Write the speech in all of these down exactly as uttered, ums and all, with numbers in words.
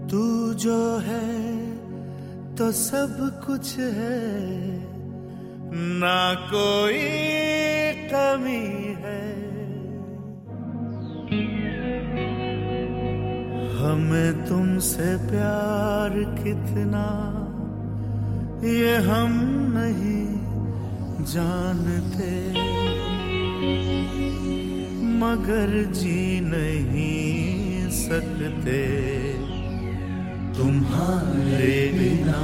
तू जो है तो सब कुछ है, ना कोई कमी है। हमें तुमसे प्यार कितना ये हम नहीं जानते, मगर जी नहीं सकते तुम्हारे बिना।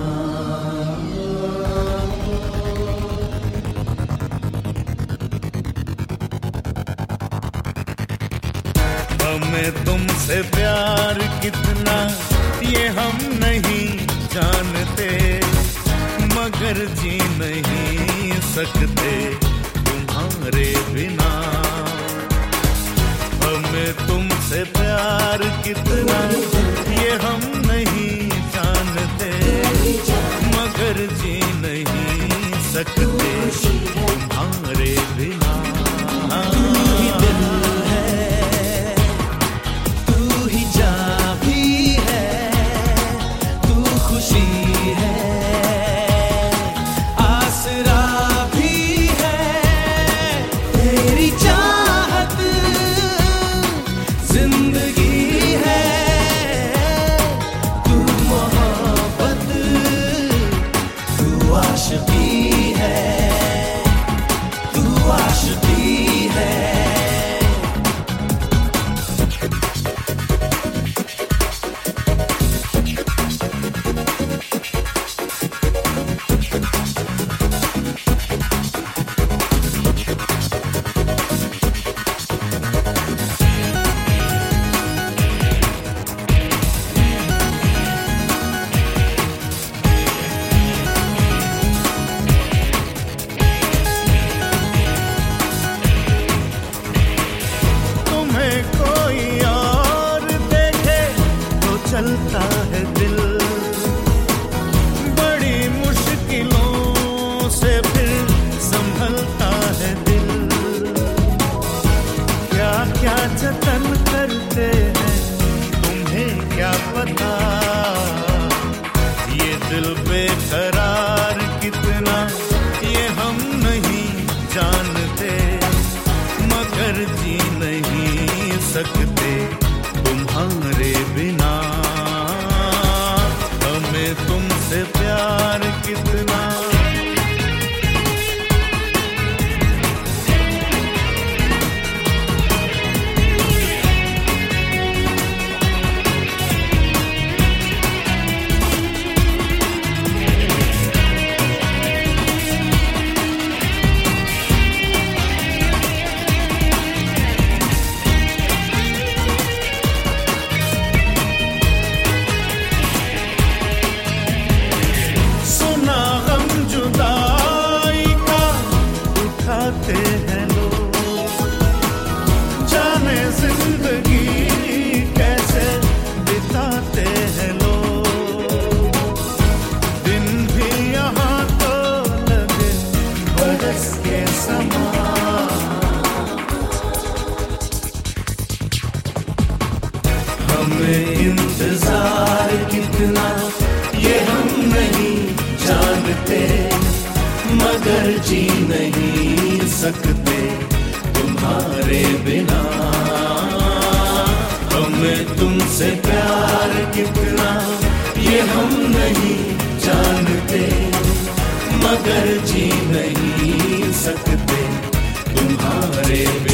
हमें तुमसे प्यार कितना ये हम नहीं जानते, मगर जी नहीं सकते तुम्हारे बिना। हमें तुमसे प्यार कितना ये हम नहीं जानते, मगर जी नहीं सकते तुम्हारे बिना। तू ही दिल है, तू ही जान भी है, तू खुशी है, आसरा भी है, तेरी चाहत जिंदगी है। तू मोहब्बत, तू आशिकी है, तू आशिकी है। चलता है दिल बड़ी मुश्किलों से फिर संभलता है दिल। क्या क्या जतन करते हैं तुम्हें क्या पता, ये दिल बेकरार कितना ये हम नहीं जानते, मगर जी नहीं सकते तुम्हारे बिना। हमें तुमसे प्यार कितना हैं लोग, जाने जिंदगी कैसे बिताते हैं लोग। दिन भी यहाँ तो लगे बरस के समान। हमें इंतजार कितना ये हम नहीं जानते, मगर जी नहीं सकते तुम्हारे बिना। हमें तुमसे प्यार कितना ये हम नहीं जानते, मगर जी नहीं सकते तुम्हारे